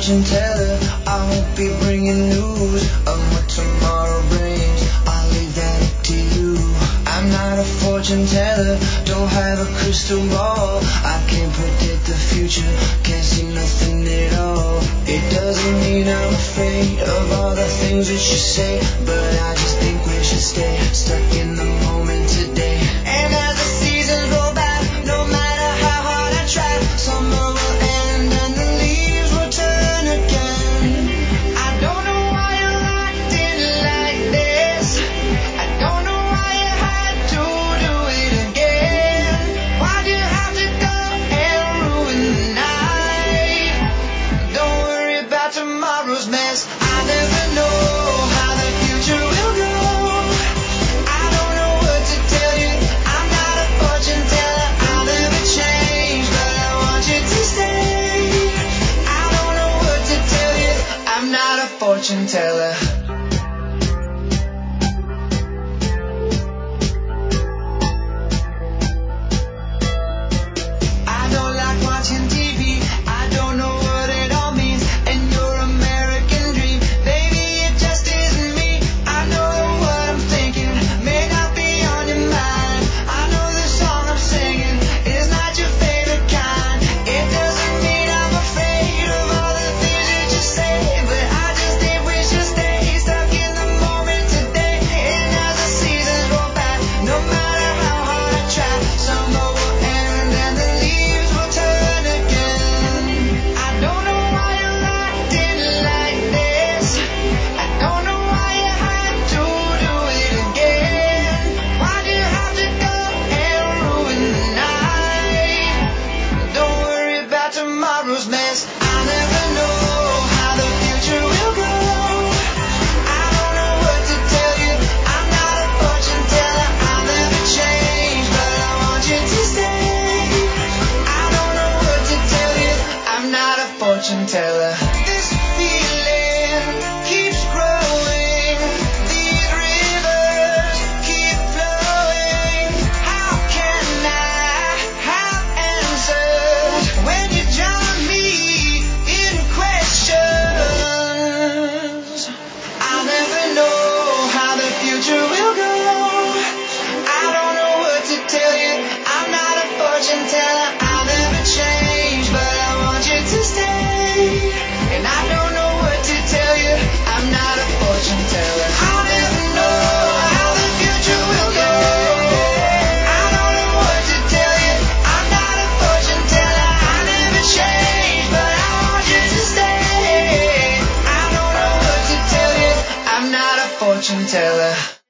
fortune teller. I won't be bringing news of what tomorrow brings. I'll leave that up to you. I'm not a fortune teller, don't have a crystal ball. I can't predict the future, can't see nothing at all. It doesn't mean I'm afraid of all the things that you say, but I just think we should stay stuck in the moment today. And as the seasons roll back, no matter how hard I try, summer will end and the leaves will turn again. I don't know why you're locked in like this. I don't know why you had to do it again. Why'd you have to go and ruin the night? Don't worry about tomorrow's mess. I never know how the future will go. I don't know what to tell you. I'm not a fortune teller. I'll never change, but I want you to stay. I don't know what to tell you. I'm not a fortune teller. I don't like watching TV. I don't know what it all means. And your American dream, baby, it just isn't me. I know what I'm thinking may not be on your mind. I know the song I'm singing is not your favorite kind. It doesn't mean I'm afraid of all the things that you say, but I just think we should stay stuck in the moment today. And as the seasons roll back, no matter how hard I try, summer will end and the leaves will turn again. I don't know why you're locked in like this. I don't know why you had to do it again. Why'd you have to go and ruin the night? Don't worry about tomorrow's mess. I never know how the future will go. I don't know what to tell you. I'm not a fortune teller. I'll never change, but I want you to stay. I don't know what to tell you. I'm not a fortune teller. This feeling keeps growing. These rivers keep flowing. How can I have answers when you drown me in questions? I'll never know how the future will go. I don't know what to tell you. I'm not a fortune teller. I'll never change, but I want you to stay. And I don't know what to tell you. I'm not a fortune teller. I'll never know how the future will go. I don't know what to tell you. I'm not a fortune teller. I'll never change, but I want you to stay. I don't know what to tell you. I'm not a fortune teller.